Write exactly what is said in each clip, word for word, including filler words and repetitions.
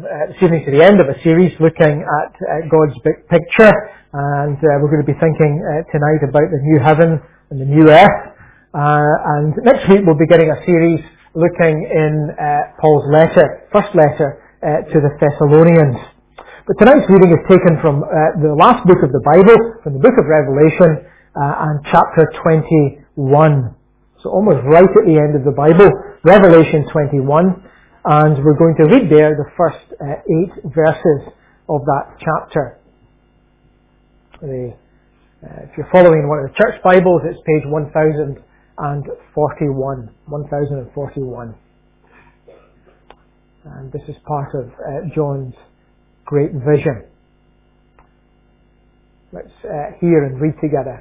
uh, this evening to the end of a series looking at uh, God's big picture, and uh, we're going to be thinking uh, tonight about the new heaven and the new earth. Uh, and next week we'll be getting a series looking in uh, Paul's letter, first letter uh, to the Thessalonians. But tonight's reading is taken from uh, the last book of the Bible, from the book of Revelation, uh, and chapter twenty-one. So almost right at the end of the Bible, Revelation twenty-one. And we're going to read there the first uh, eight verses of that chapter. The, uh, if you're following one of the church Bibles, it's page one thousand forty-one. one thousand forty-one. And this is part of uh, John's great vision. Let's uh, hear and read together.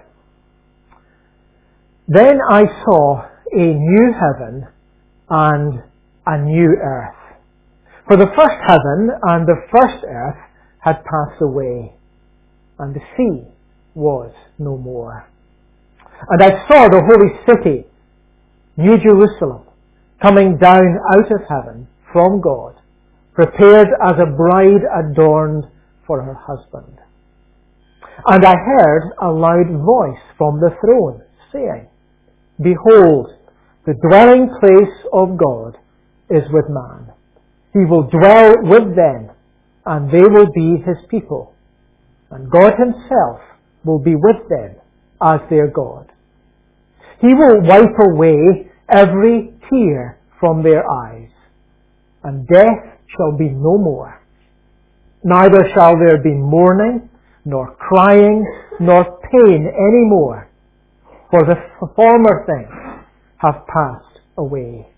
Then I saw a new heaven and a new earth. For the first heaven and the first earth had passed away, and the sea was no more. And I saw the holy city, New Jerusalem, coming down out of heaven from God, prepared as a bride adorned for her husband. And I heard a loud voice from the throne, saying, Behold, the dwelling place of God is with man. He will dwell with them, and they will be his people. And God himself will be with them as their God. He will wipe away every tear from their eyes, and death shall be no more. Neither shall there be mourning, nor crying, nor pain any more, for the former things have passed away.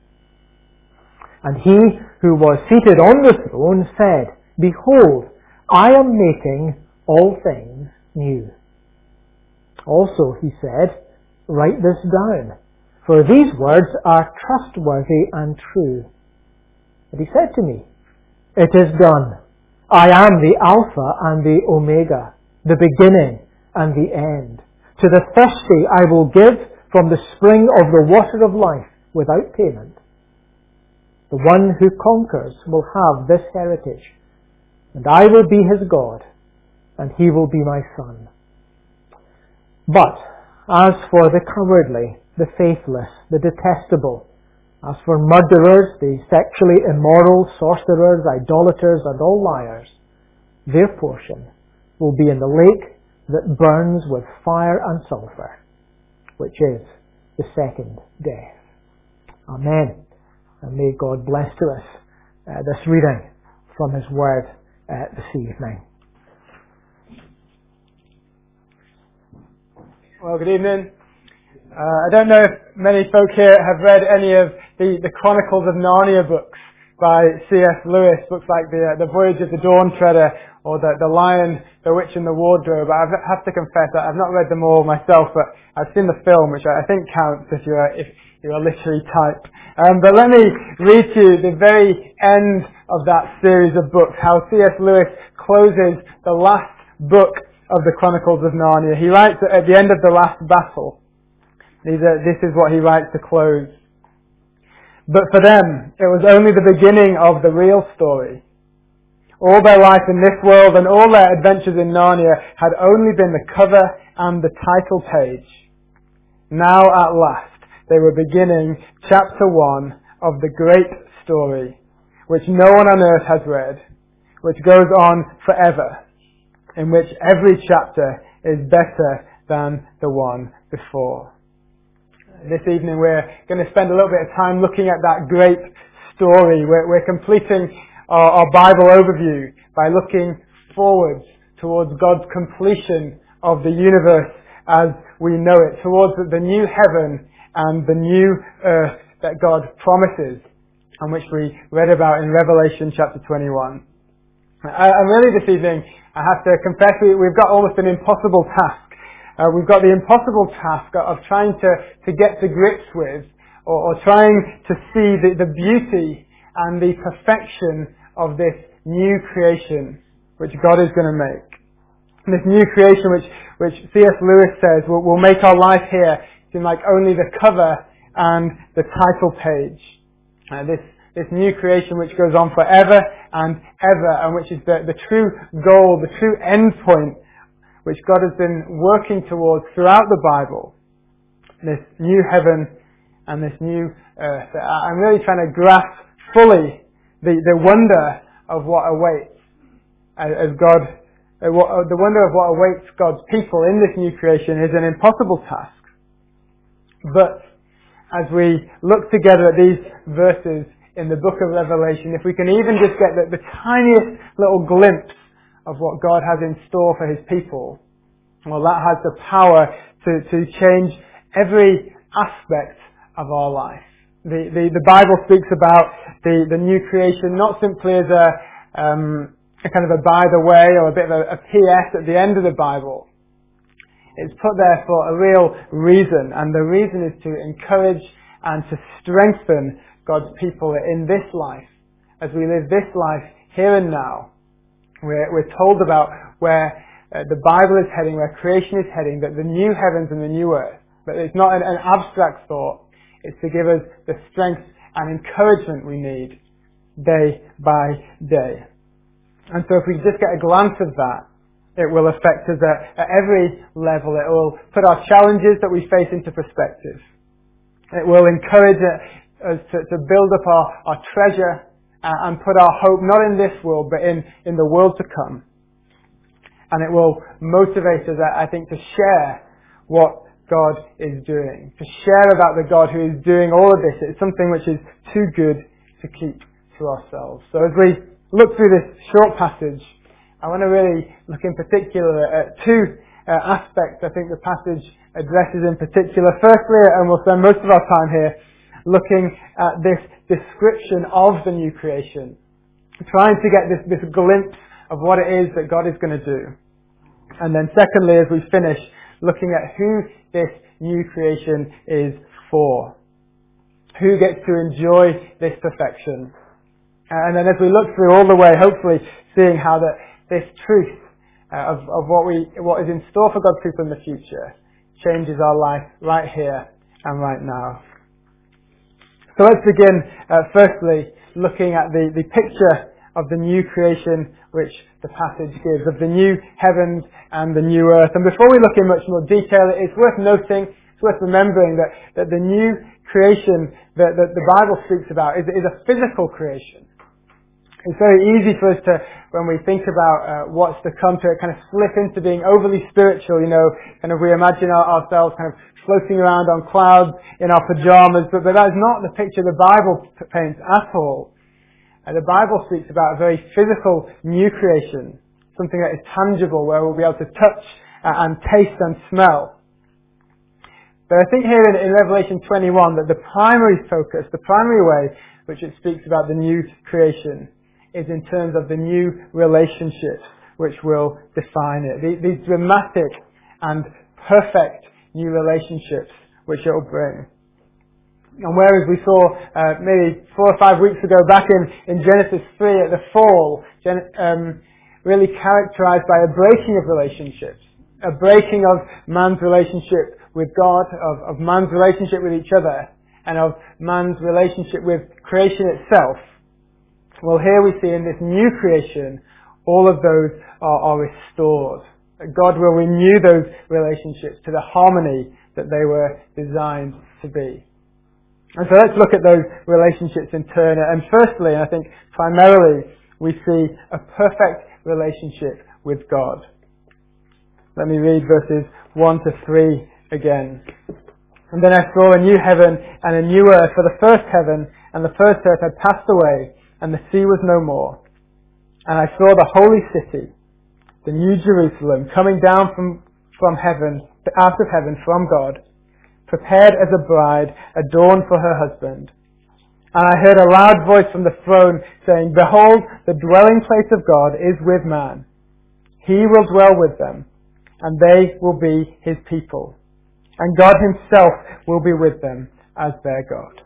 And he who was seated on the throne said, Behold, I am making all things new. Also, he said, Write this down, for these words are trustworthy and true. And he said to me, It is done. I am the Alpha and the Omega, the beginning and the end. To the thirsty I will give from the spring of the water of life without payment. The one who conquers will have this heritage, and I will be his God, and he will be my son. But as for the cowardly, the faithless, the detestable, as for murderers, the sexually immoral, sorcerers, idolaters, and all liars, their portion will be in the lake that burns with fire and sulfur, which is the second death. Amen. And may God bless to us uh, this reading from His Word uh, this evening. Well, good evening. Uh, I don't know if many folk here have read any of the, the Chronicles of Narnia books by C S Lewis, books like the, uh, the Voyage of the Dawn Treader or the, the Lion, the Witch and the Wardrobe. I have to confess that I've not read them all myself, but I've seen the film, which I think counts if you're a, if you're a literary type. Um, but let me read to you the very end of that series of books, how C S Lewis closes the last book of the Chronicles of Narnia. He writes at the end of the last battle, these are, this is what he writes to close. But for them, it was only the beginning of the real story. All their life in this world and all their adventures in Narnia had only been the cover and the title page. Now at last, they were beginning chapter one of the great story, which no one on earth has read, which goes on forever, in which every chapter is better than the one before. This evening we're going to spend a little bit of time looking at that great story. We're, we're completing our, our Bible overview by looking forwards towards God's completion of the universe as we know it, towards the new heaven and the new earth that God promises, and which we read about in Revelation chapter twenty-one. And really this evening, I have to confess, we've got almost an impossible task. Uh, we've got the impossible task of trying to, to get to grips with, or, or trying to see the, the beauty and the perfection of this new creation which God is going to make. And this new creation which, which C S Lewis says will, will make our life here seem like only the cover and the title page. Uh, this this new creation which goes on forever and ever, and which is the, the true goal, the true end point which God has been working towards throughout the Bible. This new heaven and this new earth. I'm really trying to grasp fully the, the wonder of what awaits as God, the wonder of what awaits God's people in this new creation is an impossible task. But as we look together at these verses in the book of Revelation, if we can even just get the, the tiniest little glimpse of what God has in store for His people, well, that has the power to, to change every aspect of our life. The, the, the Bible speaks about the, the new creation not simply as a, um, a kind of a by the way or a bit of a, a P S at the end of the Bible. It's put there for a real reason, and the reason is to encourage and to strengthen God's people in this life. As we live this life here and now, we're, we're told about where uh, the Bible is heading, where creation is heading, that the new heavens and the new earth, but it's not an, an abstract thought. It's to give us the strength and encouragement we need day by day. And so if we just get a glance of that, it will affect us at, at every level. It will put our challenges that we face into perspective. It will encourage us to, to build up our, our treasure and put our hope not in this world but in, in the world to come. And it will motivate us, I think, to share what God is doing. To share about the God who is doing all of this. It's something which is too good to keep to ourselves. So as we look through this short passage, I want to really look in particular at two uh, aspects I think the passage addresses in particular. Firstly, and we'll spend most of our time here, looking at this description of the new creation. Trying to get this, this glimpse of what it is that God is going to do. And then secondly, as we finish, looking at who this new creation is for. Who gets to enjoy this perfection. And then as we look through all the way, hopefully seeing how that this truth uh, of, of what we what is in store for God's people in the future changes our life right here and right now. So let's begin uh, firstly looking at the, the picture of the new creation which the passage gives, of the new heavens and the new earth. And before we look in much more detail, it's worth noting, it's worth remembering that, that the new creation that, that the Bible speaks about is, is a physical creation. It's very easy for us to, when we think about uh, what's to come, to kind of slip into being overly spiritual, you know, kind of we imagine our, ourselves kind of floating around on clouds in our pajamas, but, but that is not the picture the Bible paints at all. Uh, the Bible speaks about a very physical new creation, something that is tangible, where we'll be able to touch uh, and taste and smell. But I think here in, in Revelation twenty-one that the primary focus, the primary way which it speaks about the new creation is in terms of the new relationships which will define it. These dramatic and perfect new relationships which it will bring. And whereas we saw uh, maybe four or five weeks ago back in, in Genesis three at the fall, um, really characterized by a breaking of relationships, a breaking of man's relationship with God, of, of man's relationship with each other, and of man's relationship with creation itself. Well, here we see in this new creation, all of those are, are restored. God will renew those relationships to the harmony that they were designed to be. And so let's look at those relationships in turn. And firstly, and I think primarily, we see a perfect relationship with God. Let me read verses one to three again. And then I saw a new heaven and a new earth, for the first heaven and the first earth had passed away, and the sea was no more. And I saw the holy city, the new Jerusalem, coming down from, from heaven, out of heaven from God, prepared as a bride, adorned for her husband. And I heard a loud voice from the throne saying, Behold, the dwelling place of God is with man. He will dwell with them, and they will be his people. And God himself will be with them as their God.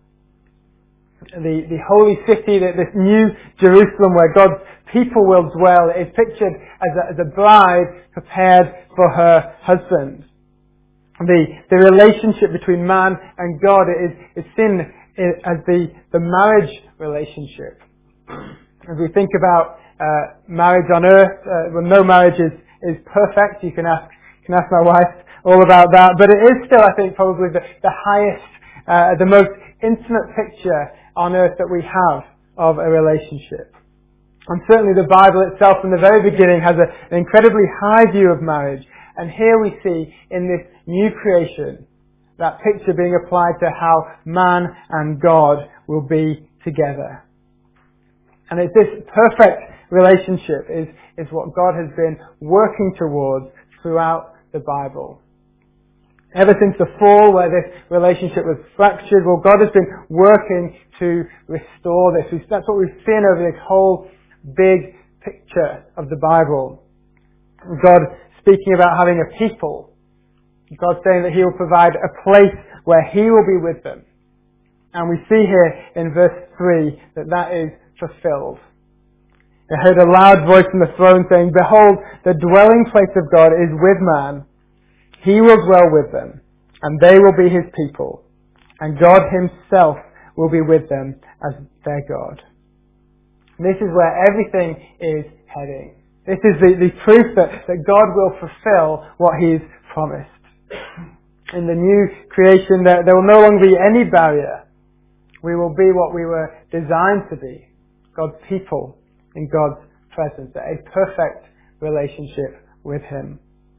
The, the holy city, this new Jerusalem where God's people will dwell, is pictured as a, as a bride prepared for her husband. The, the relationship between man and God is, is seen as the, the marriage relationship. As we think about uh, marriage on earth, uh, well, no marriage is, is perfect. You can ask can ask my wife all about that. But it is still, I think, probably the, the highest, uh, the most intimate picture on earth that we have of a relationship. And certainly the Bible itself from the very beginning has a, an incredibly high view of marriage. And here we see in this new creation that picture being applied to how man and God will be together. And it's this perfect relationship is, is what God has been working towards throughout the Bible. Ever since the fall where this relationship was fractured, well, God has been working to restore this. That's what we've seen over this whole big picture of the Bible. God speaking about having a people. God saying that He will provide a place where He will be with them. And we see here in verse three that that is fulfilled. I heard a loud voice from the throne saying, "Behold, the dwelling place of God is with man. He will dwell with them, and they will be His people. And God Himself will be with them as their God." And this is where everything is heading. This is the, the proof that, that God will fulfill what He's promised. In the new creation, there, there will no longer be any barrier. We will be what we were designed to be. God's people in God's presence. A perfect relationship with Him.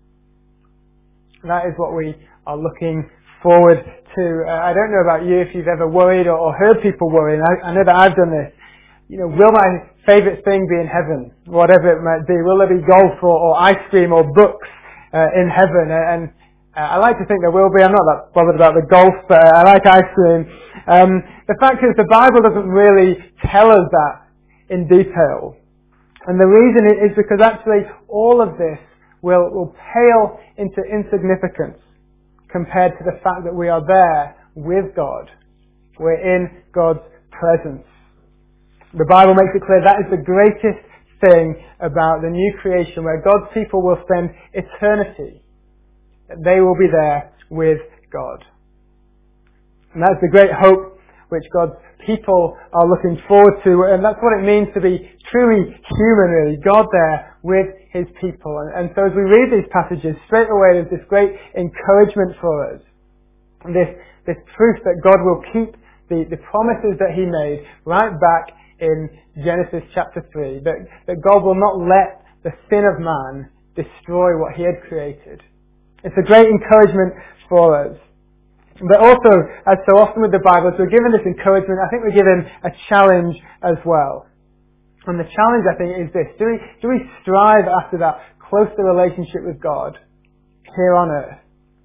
And that is what we are looking forward to. Uh, I don't know about you if you've ever worried or, or heard people worry. And I, I know that I've done this. You know, will my favourite thing be in heaven? Whatever it might be. Will there be golf or, or ice cream or books uh, in heaven? And uh, I like to think there will be. I'm not that bothered about the golf, but uh, I like ice cream. Um, the fact is the Bible doesn't really tell us that in detail. And the reason is because actually all of this will, will pale into insignificance compared to the fact that we are there with God. We're in God's presence. The Bible makes it clear that is the greatest thing about the new creation, where God's people will spend eternity. They will be there with God. And that's the great hope which God's people are looking forward to. And that's what it means to be truly human, really. God there with His people. And, and so as we read these passages, straight away there's this great encouragement for us. This, this proof that God will keep the, the promises that He made right back in Genesis chapter three. That, that God will not let the sin of man destroy what He had created. It's a great encouragement for us. But also, as so often with the Bible, as we're given this encouragement, I think we're given a challenge as well. And the challenge, I think, is this. Do we, do we strive after that closer relationship with God here on earth?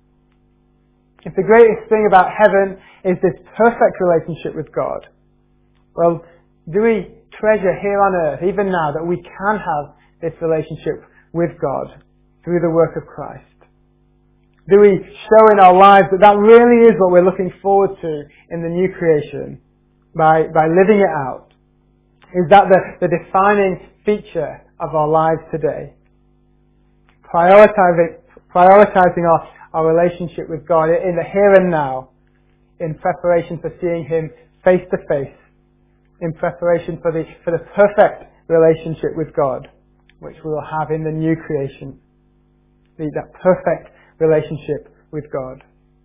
If the greatest thing about heaven is this perfect relationship with God, well, do we treasure here on earth, even now, that we can have this relationship with God through the work of Christ? Do we show in our lives that that really is what we're looking forward to in the new creation by, by living it out? Is that the, the defining feature of our lives today? Prioritizing, prioritizing our, our relationship with God in the here and now, in preparation for seeing Him face to face, in preparation for the, for the perfect relationship with God, which we will have in the new creation. The, that perfect relationship with God.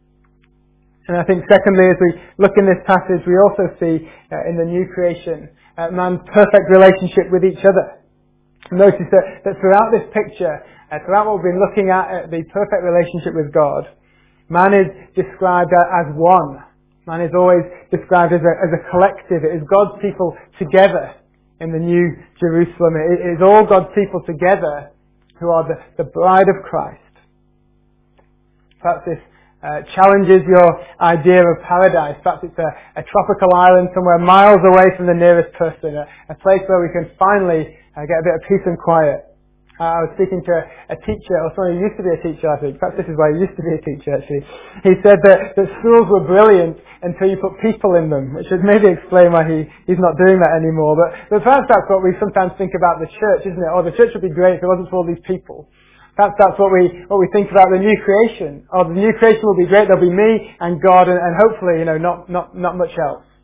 And I think secondly, as we look in this passage, we also see uh, in the new creation uh, man's perfect relationship with each other. Notice that, that throughout this picture, uh, throughout what we've been looking at, uh, the perfect relationship with God, man is described as one. Man is always described as a, as a collective. It is God's people together in the new Jerusalem. It is all God's people together who are the, the bride of Christ. Perhaps this uh, challenges your idea of paradise. Perhaps it's a, a tropical island somewhere miles away from the nearest person, a, a place where we can finally uh, get a bit of peace and quiet. Uh, I was speaking to a, a teacher, or someone who used to be a teacher, I think. Perhaps this is why he used to be a teacher, actually. He said that, that schools were brilliant until you put people in them, which would maybe explain why he, he's not doing that anymore. But, but perhaps that's what we sometimes think about the church, isn't it? Oh, the church would be great if it wasn't for all these people. Perhaps that's what we what we think about the new creation. Oh, the new creation will be great. There'll be me and God, and, and hopefully, you know, not not not much else.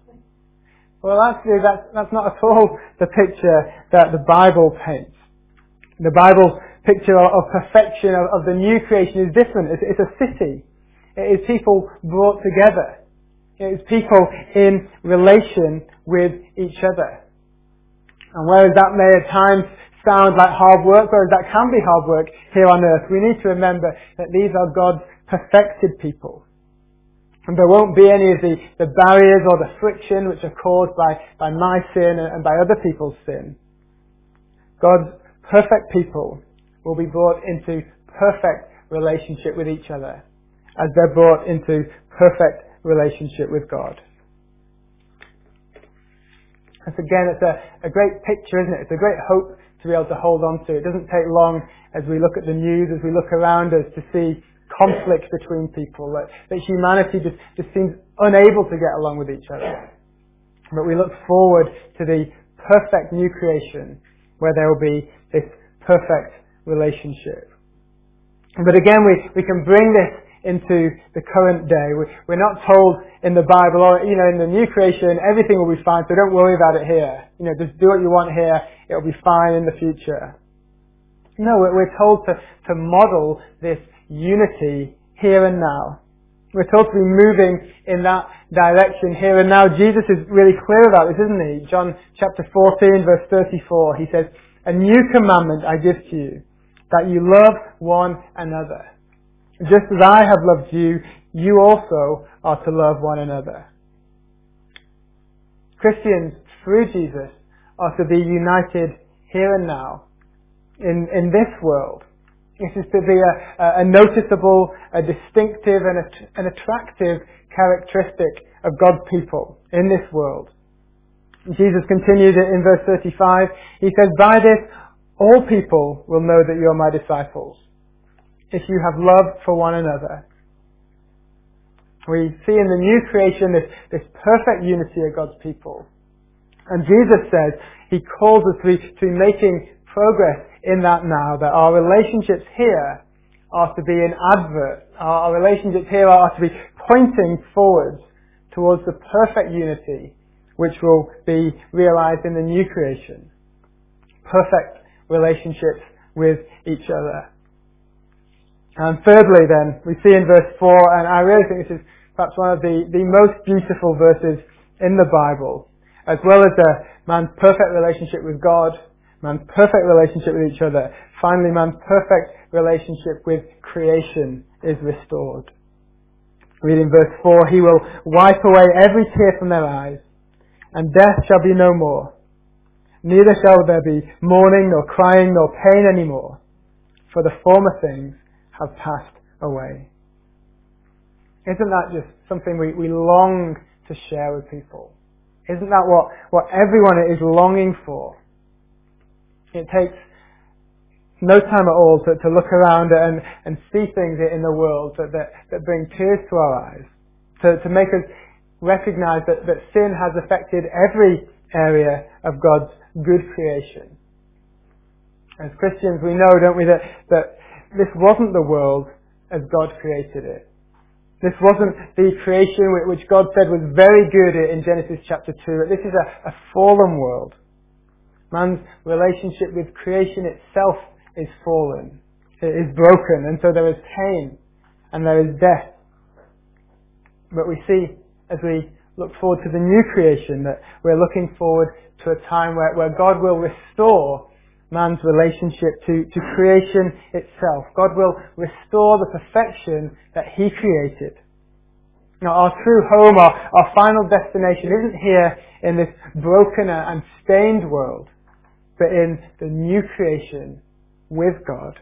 Well, actually, that's, that's not at all the picture that the Bible paints. The Bible's picture of perfection, of, of the new creation, is different. It's, it's a city. It is people brought together. It is people in relation with each other. And whereas that may at times sound like hard work, whereas that can be hard work here on earth, we need to remember that these are God's perfected people. And there won't be any of the, the barriers or the friction which are caused by, by my sin and by other people's sin. God's perfect people will be brought into perfect relationship with each other as they're brought into perfect relationship with God. And again, it's a, a great picture, isn't it? It's a great hope to be able to hold on to. It doesn't take long as we look at the news, as we look around us, to see conflict between people, that, that humanity just, just seems unable to get along with each other. But we look forward to the perfect new creation where there will be this perfect relationship. But again, we, we can bring this into the current day. We, we're not told in the Bible, or, you know, in the new creation, everything will be fine, so don't worry about it here. You know, just do what you want here, it'll be fine in the future. No, we're, we're told to, to model this unity here and now. We're told to be moving in that direction here and now. Jesus is really clear about this, isn't he? John chapter fourteen, verse thirty-four, he says, "A new commandment I give to you, that you love one another. Just as I have loved you, you also are to love one another." Christians, through Jesus, are to be united here and now, in, in this world. This is to be a, a noticeable, a distinctive and a, an attractive characteristic of God's people in this world. Jesus continued it in verse thirty-five. He says, "By this all people will know that you are my disciples, if you have love for one another." We see in the new creation this, this perfect unity of God's people. And Jesus says he calls us to be, to be making progress in that now, that our relationships here are to be an advert. Our, our relationships here are to be pointing forwards towards the perfect unity which will be realized in the new creation. Perfect relationships with each other. And thirdly then, we see in verse four, and I really think this is perhaps one of the, the most beautiful verses in the Bible, as well as a man's perfect relationship with God, man's perfect relationship with each other. Finally, man's perfect relationship with creation is restored. Read in verse four, "He will wipe away every tear from their eyes, and death shall be no more. Neither shall there be mourning, nor crying, nor pain any more, for the former things have passed away." Isn't that just something we, we long to share with people? Isn't that what, what everyone is longing for? It takes no time at all to, to look around and, and see things in the world that, that, that bring tears to our eyes, to, to make us recognize that, that sin has affected every area of God's good creation. As Christians, we know, don't we, that, that this wasn't the world as God created it. This wasn't the creation which God said was very good in Genesis chapter two. This is a, a fallen world. Man's relationship with creation itself is fallen. It is broken, and so there is pain and there is death. But we see, as we look forward to the new creation, that we're looking forward to a time where, where God will restore man's relationship to, to creation itself. God will restore the perfection that He created. Now, our true home, our, our final destination isn't here in this broken and stained world, but in the new creation with God.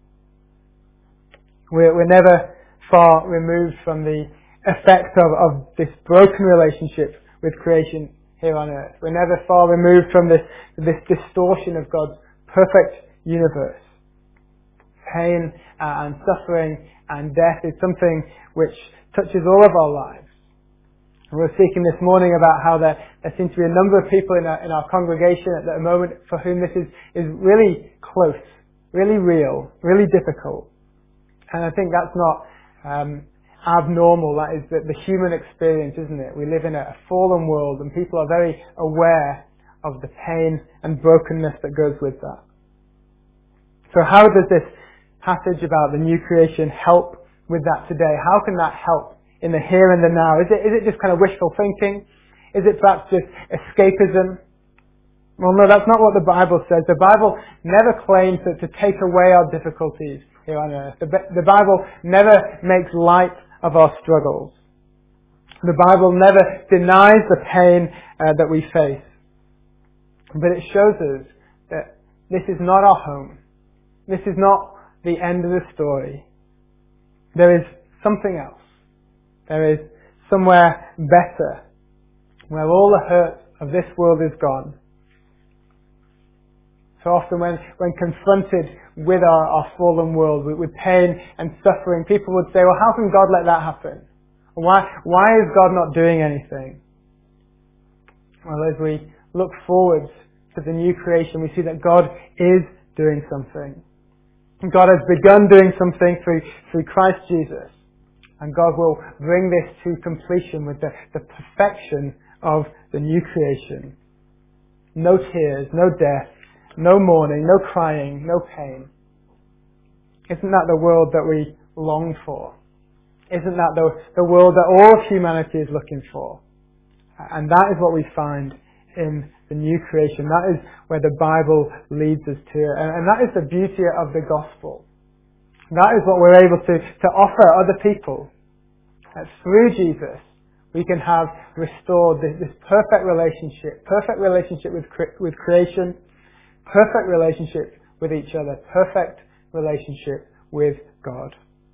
We're, we're never far removed from the effect of, of this broken relationship with creation here on earth. We're never far removed from this, this distortion of God's perfect universe. Pain and suffering and death is something which touches all of our lives. And we were speaking this morning about how there, there seems to be a number of people in our, in our congregation at the moment for whom this is, is really close, really real, really difficult. And I think that's not um, abnormal. That is the, the human experience, isn't it? We live in a fallen world and people are very aware of the pain and brokenness that goes with that. So how does this passage about the new creation help with that today? How can that help in the here and the now? Is it, is it just kind of wishful thinking? Is it perhaps just escapism? Well, no, that's not what the Bible says. The Bible never claims that to take away our difficulties here on earth. The, the Bible never makes light of our struggles. The Bible never denies the pain uh, that we face. But it shows us that this is not our home. This is not the end of the story. There is something else. There is somewhere better, where all the hurt of this world is gone. So often when, when confronted with our, our fallen world, with, with pain and suffering, people would say, well, how can God let that happen? Why, why is God not doing anything? Well, as we look forward to the new creation, we see that God is doing something. God has begun doing something through, through Christ Jesus. And God will bring this to completion with the, the perfection of the new creation. No tears, no death, no mourning, no crying, no pain. Isn't that the world that we long for? Isn't that the, the world that all of humanity is looking for? And that is what we find in the new creation. That is where the Bible leads us to. And, and that is the beauty of the gospel. That is what we're able to, to offer other people. That through Jesus, we can have restored this, this perfect relationship, perfect relationship with, with creation, perfect relationship with each other, perfect relationship with God.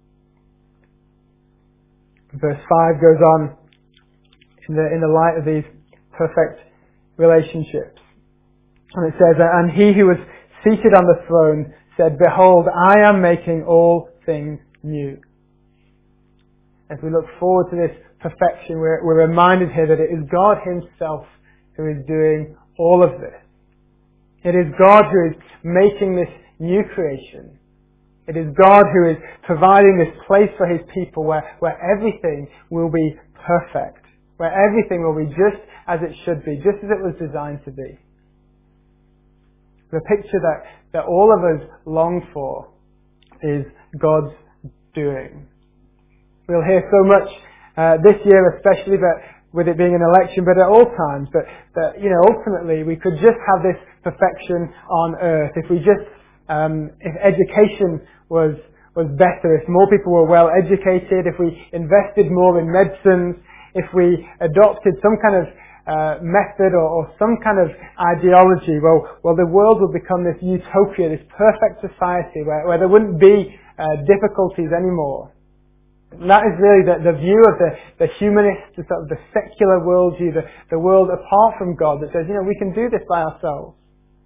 Verse five goes on in the, in the light of these perfect relationships. And it says, and he who was seated on the throne said, behold, I am making all things new. As we look forward to this perfection, we're, we're reminded here that it is God himself who is doing all of this. It is God who is making this new creation. It is God who is providing this place for his people where, where everything will be perfect, where everything will be just as it should be, just as it was designed to be. The picture that, that all of us long for is God's doing. We'll hear so much uh, this year especially, but with it being an election, but at all times, that, that, you know, ultimately we could just have this perfection on earth. If we just, um, if education was, was better, if more people were well educated, if we invested more in medicines, if we adopted some kind of uh, method or, or some kind of ideology, well, well, the world would become this utopia, this perfect society where, where there wouldn't be uh, difficulties anymore. And that is really the, the view of the, the humanist, the, sort of the secular worldview, the, the world apart from God that says, you know, we can do this by ourselves.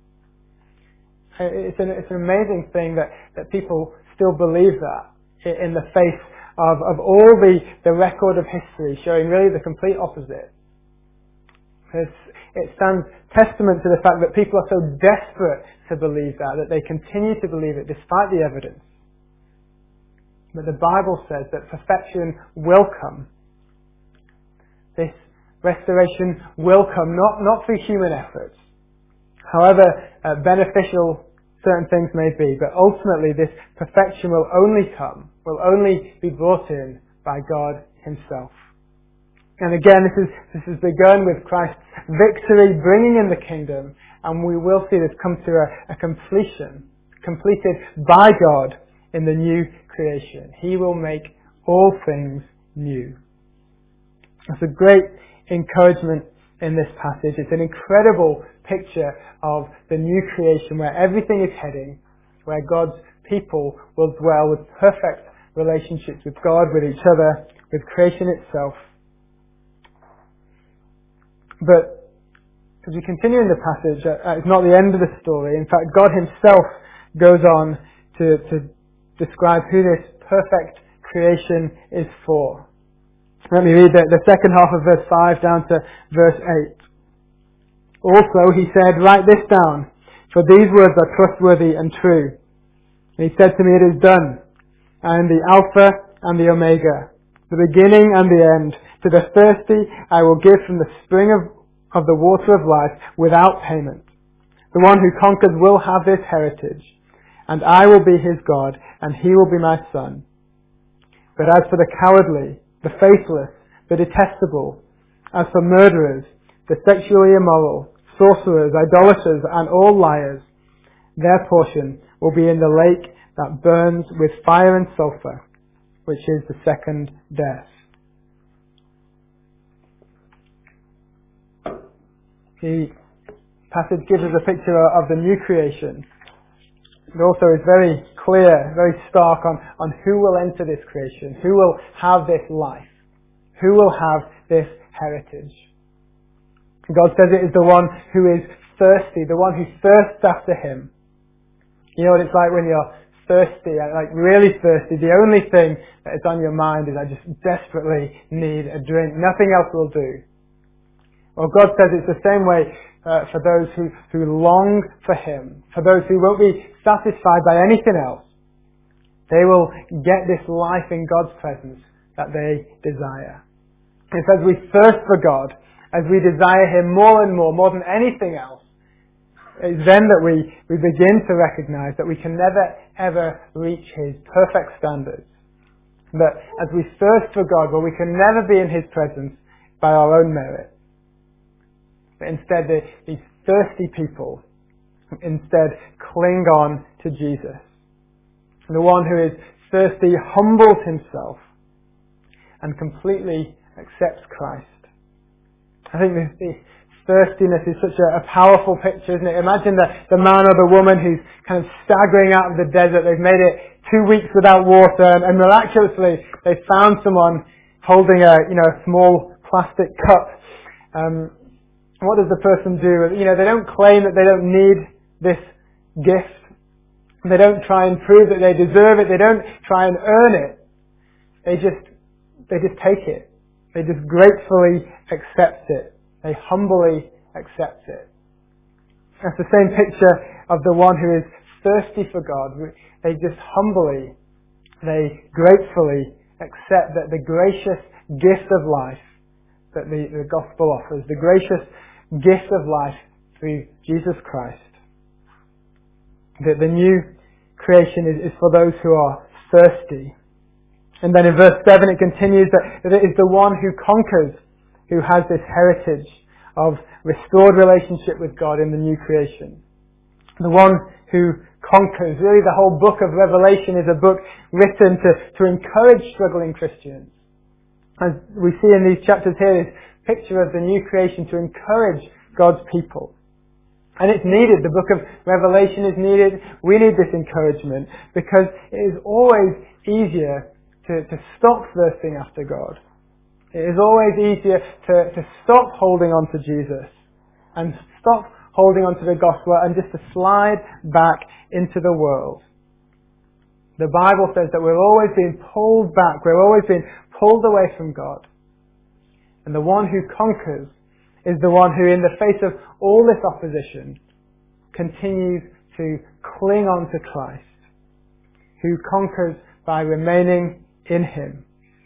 It's an, it's an amazing thing that, that people still believe that in the face of, of all the, the record of history showing really the complete opposite. It's, it stands testament to the fact that people are so desperate to believe that, that they continue to believe it despite the evidence. But the Bible says that perfection will come. This restoration will come, not, not through human efforts, however uh, beneficial certain things may be, but ultimately this perfection will only come, will only be brought in by God himself. And again, this is this has begun with Christ's victory, bringing in the kingdom, and we will see this come to a, a completion, completed by God in the new creation. He will make all things new. It's a great encouragement in this passage. It's an incredible picture of the new creation where everything is heading, where God's people will dwell with perfect relationships with God, with each other, with creation itself. But as we continue in the passage, uh, it's not the end of the story. In fact, God himself goes on to, to describe who this perfect creation is for. Let me read the, the second half of verse five down to verse eight. Also, he said, write this down, for these words are trustworthy and true. And he said to me, it is done. I am the Alpha and the Omega, the beginning and the end. To the thirsty I will give from the spring of, of the water of life without payment. The one who conquers will have this heritage, and I will be his God, and he will be my son. But as for the cowardly, the faithless, the detestable, as for murderers, the sexually immoral, sorcerers, idolaters, and all liars, their portion will be in the lake that burns with fire and sulfur, which is the second death. The passage gives us a picture of the new creation. It also is very clear, very stark on, on who will enter this creation, who will have this life, who will have this heritage. God says it is the one who is thirsty, the one who thirsts after him. You know what it's like when you're thirsty, like really thirsty. The only thing that is on your mind is, I just desperately need a drink. Nothing else will do. Well, God says it's the same way uh, for those who, who long for him, for those who won't be satisfied by anything else. They will get this life in God's presence that they desire. It's as we thirst for God, as we desire him more and more, more than anything else, it's then that we, we begin to recognize that we can never, ever reach his perfect standards. That as we thirst for God, well, we can never be in his presence by our own merit. But instead, the, these thirsty people instead cling on to Jesus. And the one who is thirsty humbles himself and completely accepts Christ. I think this, this thirstiness is such a, a powerful picture, isn't it? Imagine the, the man or the woman who's kind of staggering out of the desert. They've made it two weeks without water, and, and miraculously they found someone holding a, you know, a small plastic cup. Um, what does the person do? You know, they don't claim that they don't need this gift. They don't try and prove that they deserve it. They don't try and earn it. They just, they just take it. They just gratefully accept it. They humbly accept it. That's the same picture of the one who is thirsty for God. They just humbly, they gratefully accept that the gracious gift of life that the, the gospel offers, the gracious gift of life through Jesus Christ. That the new creation is, is for those who are thirsty. And then in verse seven it continues that, that it is the one who conquers who has this heritage of restored relationship with God in the new creation. The one who conquers. Really the whole book of Revelation is a book written to, to encourage struggling Christians. As we see in these chapters here, this picture of the new creation to encourage God's people. And it's needed. The book of Revelation is needed. We need this encouragement because it is always easier to, to stop thirsting after God. It is always easier to, to stop holding on to Jesus and stop holding on to the gospel and just to slide back into the world. The Bible says that we're always being pulled back. We're always being pulled away from God. And the one who conquers is the one who, in the face of all this opposition, continues to cling on to Christ, who conquers by remaining in him.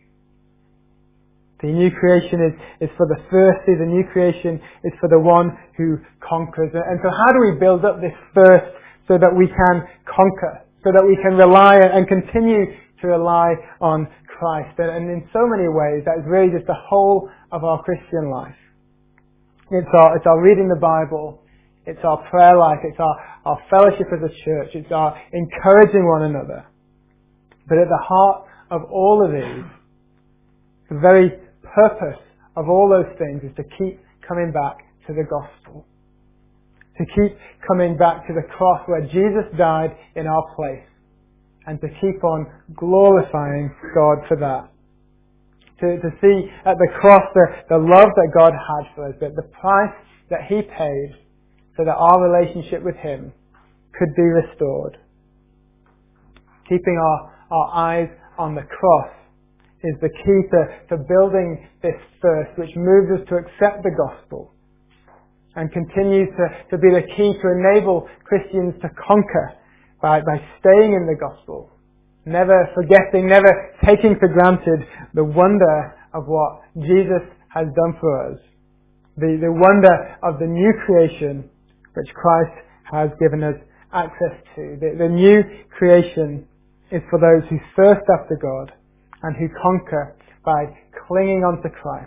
The new creation is, is for the thirsty. The new creation is for the one who conquers. And so how do we build up this thirst so that we can conquer, so that we can rely and continue to rely on Christ? And, and in so many ways, that is really just the whole of our Christian life. It's our, it's our reading the Bible. It's our prayer life. It's our, our fellowship as a church. It's our encouraging one another. But at the heart of all of these, the very purpose of all those things is to keep coming back to the gospel. To keep coming back to the cross where Jesus died in our place. And to keep on glorifying God for that. To, to see at the cross the, the love that God had for us, that the price that he paid so that our relationship with him could be restored. Keeping our, our eyes on the cross is the key to, to building this thirst, which moves us to accept the gospel and continues to, to be the key to enable Christians to conquer by, by staying in the gospel never forgetting, never taking for granted the wonder of what Jesus has done for us, the, the wonder of the new creation which Christ has given us access to. The, the new creation is for those who thirst after God and who conquer by clinging onto Christ.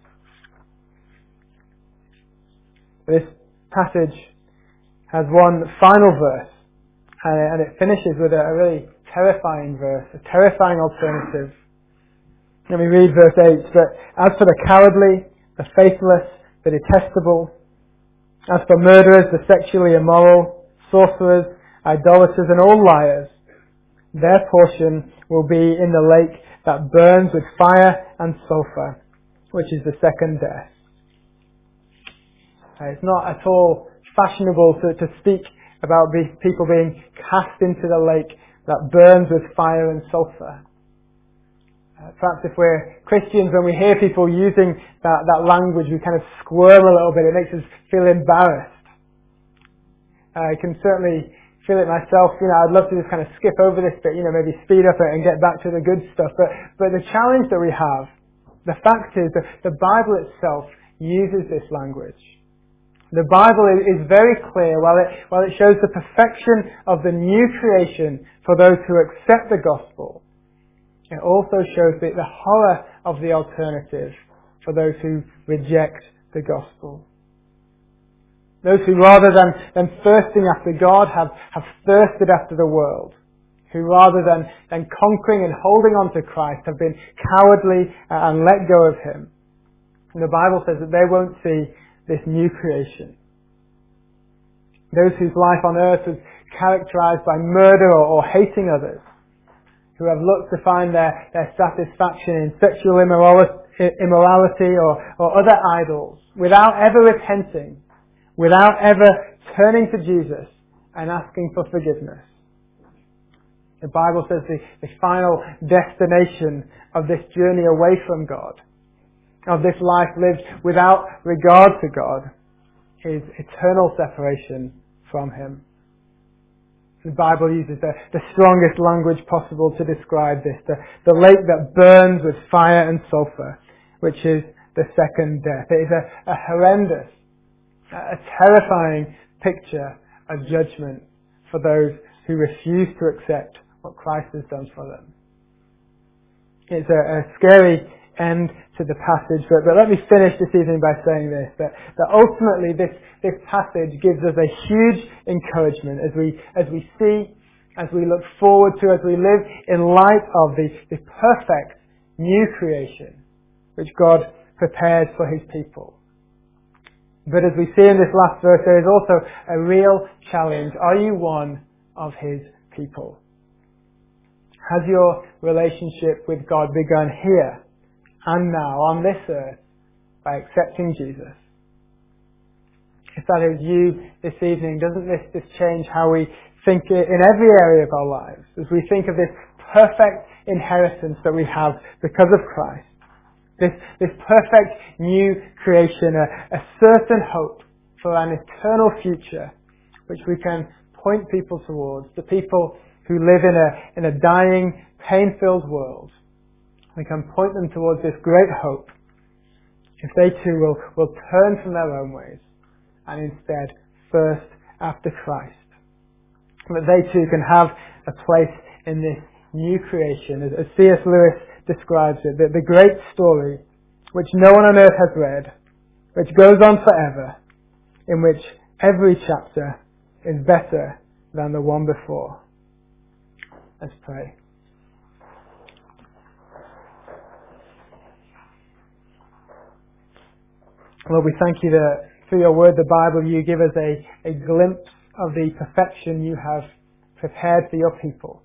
This passage has one final verse, and it finishes with a really terrifying verse, a terrifying alternative. Let me read verse eight. But as for the cowardly, the faithless, the detestable, as for murderers, the sexually immoral, sorcerers, idolaters, and all liars, their portion will be in the lake that burns with fire and sulfur, which is the second death. It's not at all fashionable to, to speak about be, people being cast into the lake that burns with fire and sulfur. Uh, perhaps if we're Christians, when we hear people using that, that language, we kind of squirm a little bit. It makes us feel embarrassed. Uh, I can certainly feel it myself. You know, I'd love to just kind of skip over this bit, you know, maybe speed up it and get back to the good stuff. But, but the challenge that we have, the fact is that the Bible itself uses this language. The Bible is very clear. While it, while it shows the perfection of the new creation for those who accept the gospel, it also shows the, the horror of the alternative for those who reject the gospel. Those who rather than, than thirsting after God have, have thirsted after the world. Who rather than, than conquering and holding on to Christ have been cowardly and let go of Him. And the Bible says that they won't see this new creation. Those whose life on earth is characterized by murder or, or hating others, who have looked to find their, their satisfaction in sexual immorality, immorality or, or other idols, without ever repenting, without ever turning to Jesus and asking for forgiveness. The Bible says the, the final destination of this journey away from God, of this life lived without regard to God, is eternal separation from Him. The Bible uses the, the strongest language possible to describe this. The, the lake that burns with fire and sulfur, which is the second death. It is a, a horrendous, a terrifying picture of judgment for those who refuse to accept what Christ has done for them. It's a, a scary end to the passage, but, but let me finish this evening by saying this, that, that ultimately this, this passage gives us a huge encouragement as we, as we see, as we look forward to, as we live in light of the, the perfect new creation which God prepared for His people. But as we see in this last verse, there is also a real challenge. Are you one of His people? Has your relationship with God begun here and now on this earth by accepting Jesus? If that is you this evening, doesn't this, this change how we think in every area of our lives as we think of this perfect inheritance that we have because of Christ? This, this perfect new creation, a, a certain hope for an eternal future which we can point people towards, the people who live in a, in a dying, pain-filled world. We can point them towards this great hope if they too will, will turn from their own ways and instead thirst after Christ. That they too can have a place in this new creation. As, as C S Lewis describes it, the, the great story which no one on earth has read, which goes on forever, in which every chapter is better than the one before. Let's pray. Lord, we thank you that through your word, the Bible, you give us a, a glimpse of the perfection you have prepared for your people.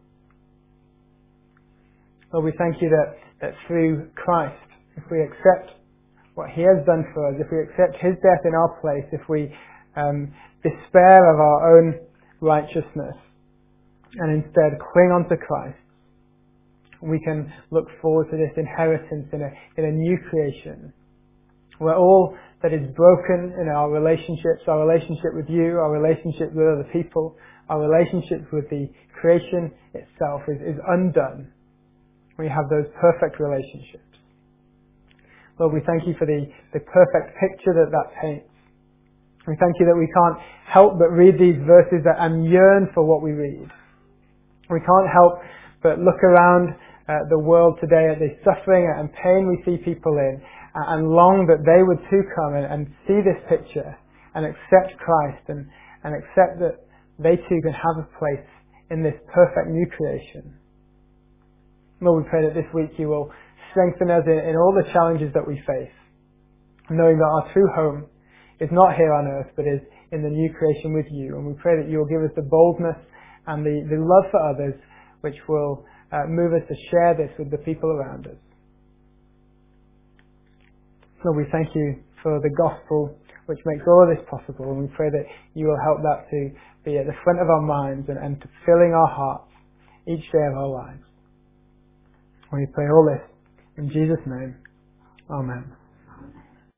Lord, we thank you that, that through Christ, if we accept what He has done for us, if we accept His death in our place, if we um, despair of our own righteousness and instead cling on to Christ, we can look forward to this inheritance in a, in a new creation, where all that is broken in our relationships, our relationship with you, our relationship with other people, our relationships with the creation itself is, is undone. We have those perfect relationships. Lord, we thank you for the, the perfect picture that that paints. We thank you that we can't help but read these verses and yearn for what we read. We can't help but look around uh, the world today at the suffering and pain we see people in uh, and long that they would too come and, and see this picture and accept Christ and, and accept that they too can have a place in this perfect new creation. Lord, we pray that this week you will strengthen us in, in all the challenges that we face, knowing that our true home is not here on earth, but is in the new creation with you. And we pray that you will give us the boldness and the, the love for others, which will uh, move us to share this with the people around us. Lord, we thank you for the gospel, which makes all of this possible. And we pray that you will help that to be at the front of our minds and, and to filling our hearts each day of our lives. And we pray all this in Jesus' name. Amen.